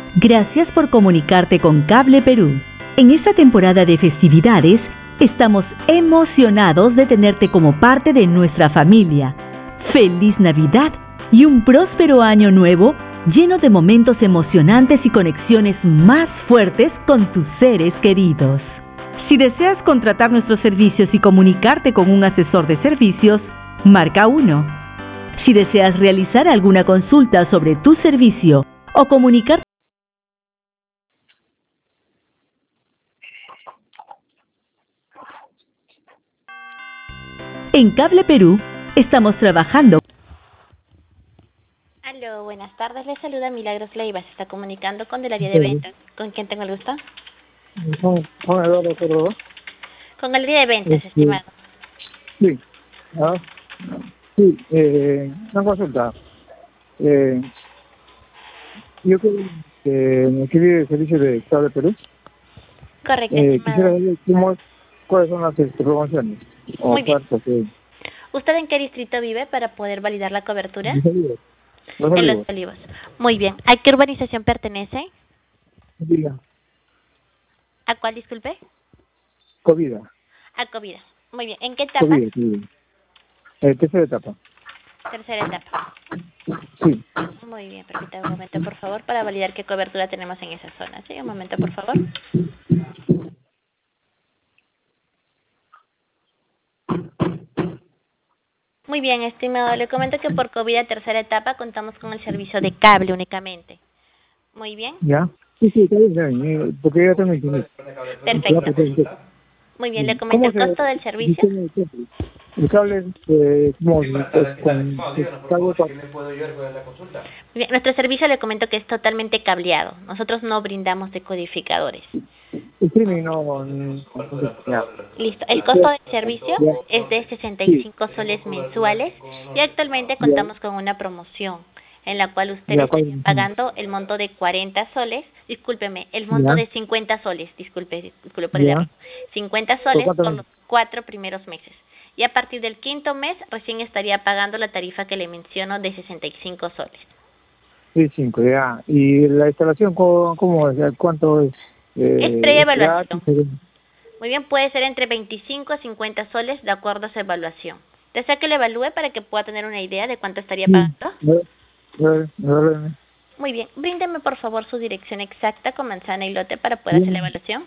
Gracias por comunicarte con Cable Perú. En esta temporada de festividades, estamos emocionados de tenerte como parte de nuestra familia. ¡Feliz Navidad y un próspero año nuevo lleno de momentos emocionantes y conexiones más fuertes con tus seres queridos! Si deseas contratar nuestros servicios y comunicarte con un asesor de servicios, marca 1. Si deseas realizar alguna consulta sobre tu servicio o comunicarte en Cable Perú, estamos trabajando. Aló, buenas tardes. Le saluda Milagros Leiva. Se está comunicando con el área de ventas. ¿Con quién tengo el gusto? Con Eduardo Córdoba. Con el área de ventas, estimado. Sí. Ah, sí, una consulta. Yo me inscribí el servicio de Cable Perú. Correcto, Quisiera estimado. saber cuáles son las promociones o Muy bien. ofertas que... ¿Usted en qué distrito vive para poder validar la cobertura? Los Olivos. Los En Los Olivos. Olivos. Muy bien. ¿A qué urbanización pertenece? Diga. ¿A cuál, disculpe? Covida. A Covida. Muy bien. ¿En qué etapa? Covida. Tercera etapa. Tercera etapa. Sí. Muy bien. Permítame un momento, por favor, para validar qué cobertura tenemos en esa zona. ¿Sí? Un momento, por favor. Muy bien, estimado. Le comento que por COVID tercera etapa contamos con el servicio de cable únicamente. Muy bien. ¿Ya? Sí, está bien, porque ya tengo internet. Perfecto. Muy bien, le comento el costo del servicio. El cable es como con cable para... Muy bien, nuestro servicio le comento que es totalmente cableado. Nosotros no brindamos decodificadores. Streaming ya. Listo. El costo del servicio es de 65 soles mensuales y actualmente contamos con una promoción en la cual usted estaría pagando el monto de 40 soles, discúlpeme, el monto de 50 soles, disculpe por el error, 50 soles por los 4 primeros meses. Y a partir del 5.º mes recién estaría pagando la tarifa que le menciono de 65 soles. Sí, 5, ya. ¿Y la instalación cómo es? ¿Cuánto es? Es pre-evaluación. Gratis. Muy bien, puede ser entre 25 a 50 soles de acuerdo a su evaluación. ¿Desea que lo evalúe para que pueda tener una idea de cuánto estaría pagando? Muy bien, bríndeme por favor su dirección exacta con manzana y lote para poder hacer la evaluación.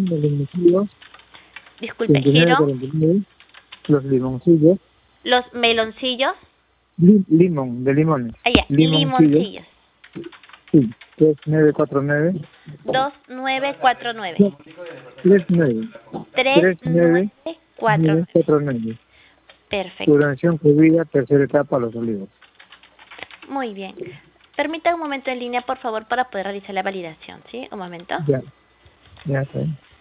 Disculpe, giro. Los limoncillos. Los meloncillos. Limón, de limones. Allá, limoncillos. Sí, 3949. 2949. 39. 3949. Perfecto. Duración Covida, tercera etapa, Los Olivos. Muy bien. Permita un momento en línea, por favor, para poder realizar la validación, ¿sí? Un momento. Ya está.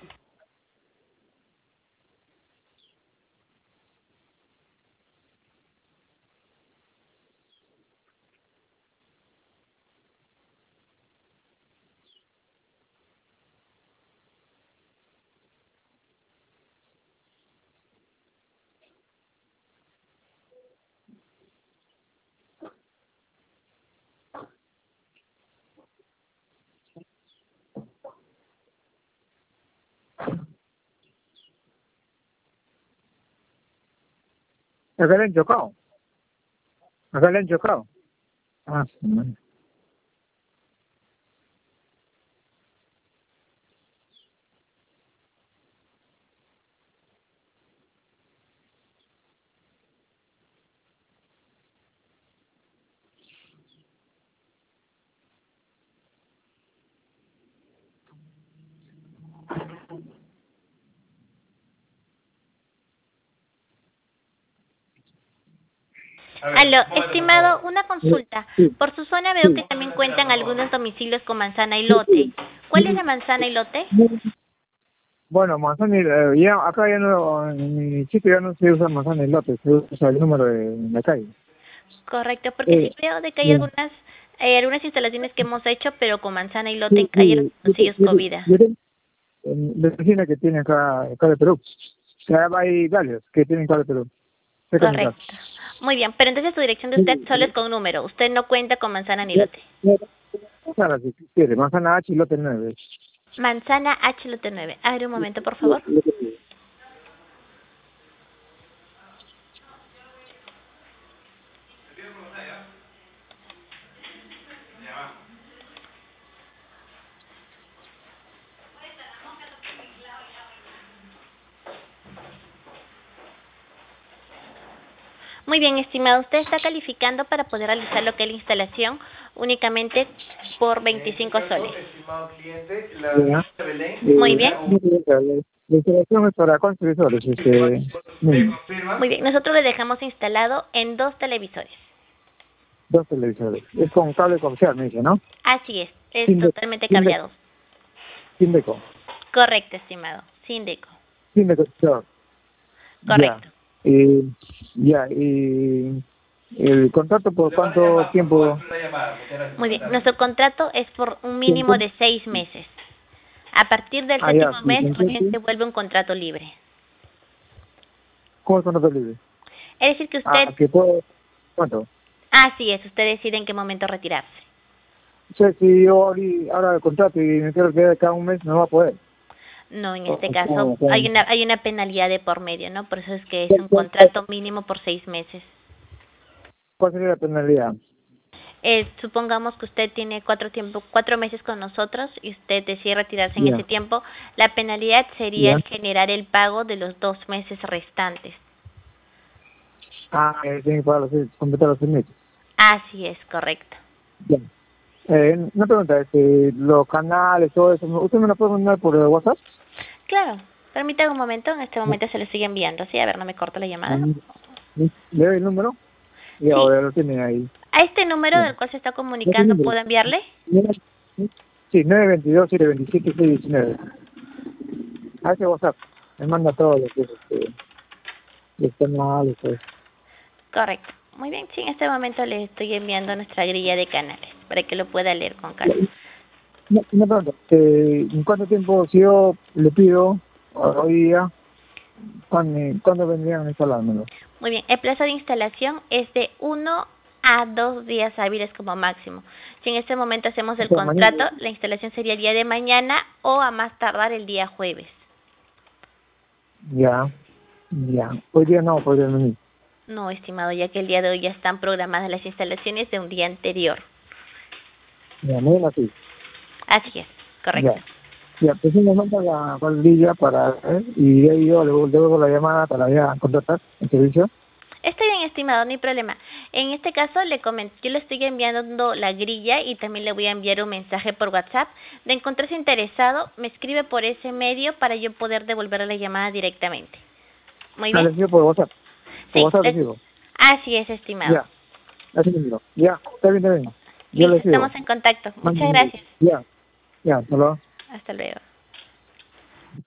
Acá le han chocado. Acá le han chocado. Ah, sí. Aló, estimado, una consulta. Por su zona veo que también cuentan algunos domicilios con manzana y lote. ¿Cuál es la manzana y lote? Bueno, manzana y ya, acá ya no, en mi sitio ya no se usa manzana y lote, se usa el número de la calle. Correcto, porque sí veo de que hay algunas instalaciones que hemos hecho, pero con manzana y lote en calle Hermosillos Covida. La vecina que tiene acá de Perú. O sea, hay varios que tienen Cable Perú. Correcto. Muy bien, pero entonces su dirección de usted solo es con número. Usted no cuenta con manzana ni lote. Claro, si quiere, manzana H y lote 9. Manzana H lote 9. A ver, un momento, por favor. Muy bien, estimado. Usted está calificando para poder realizar lo que es la instalación únicamente por 25 soles. Muy bien. La instalación es para cuántos televisores. Muy bien. Nosotros le dejamos instalado en 2 televisores. 2 televisores. Es con cable coaxial, me dice, ¿no? Así es. Es totalmente cableado. Sin deco. Correcto, estimado. Sin deco. Sin deco. Correcto. Ya, y el contrato por cuánto tiempo. Muy bien, nuestro contrato es por un mínimo de 6 meses. A partir del séptimo mes, recién se vuelve un contrato libre. ¿Cómo es contrato libre? Es decir, que usted... que puedo... ¿Cuánto? Así es, usted decide en qué momento retirarse. O sea, si yo ahora el contrato y me quiero quedar cada un mes, no va a poder. No, en este caso hay una penalidad de por medio, ¿no? Por eso es que es un contrato mínimo por 6 meses. ¿Cuál sería la penalidad? Supongamos que usted tiene 4 meses con nosotros y usted decide retirarse en ese tiempo, la penalidad sería generar el pago de los 2 meses restantes. Tiene que pagar completar los 6 meses. Así es, correcto. Bien. Una pregunta, los canales, todo eso, ¿usted me lo puede mandar por WhatsApp? Claro, permítame un momento, en este momento se lo sigue enviando, ¿sí? A ver, no me corto la llamada. ¿Le doy el número? Sí. Ahora lo tiene ahí. ¿A este número del cual se está comunicando puedo enviarle? Sí, 922-727-619. A ese WhatsApp, me manda todo lo que es los canales, todo. Correcto. Muy bien, sí, en este momento le estoy enviando nuestra grilla de canales para que lo pueda leer con calma. Una pregunta, ¿en cuánto tiempo, si yo le pido hoy día, cuándo vendrían a instalármelo? Muy bien, el plazo de instalación es de 1 a 2 días hábiles como máximo. Si en este momento hacemos el contrato, la instalación sería el día de mañana o a más tardar el día jueves. Ya. Hoy día no, podría venir. No, estimado, ya que el día de hoy ya están programadas las instalaciones de un día anterior. Ya, muy bien así. Así es, correcto. Ya, pues me manda la colilla para y de ahí yo le devuelvo la llamada para ya contratar el servicio. Está bien, estimado, no hay problema. En este caso, yo le estoy enviando la grilla y también le voy a enviar un mensaje por WhatsApp. De encontrarse interesado, me escribe por ese medio para yo poder devolverle la llamada directamente. Muy bien. Le escribo por WhatsApp. Sí, WhatsApp le escribo. Así es, estimado. Ya, así mismo. Ya, está bien. Yo Listo, le escribo. estamos en contacto. Muchas gracias. Ya, hasta luego. Hasta luego.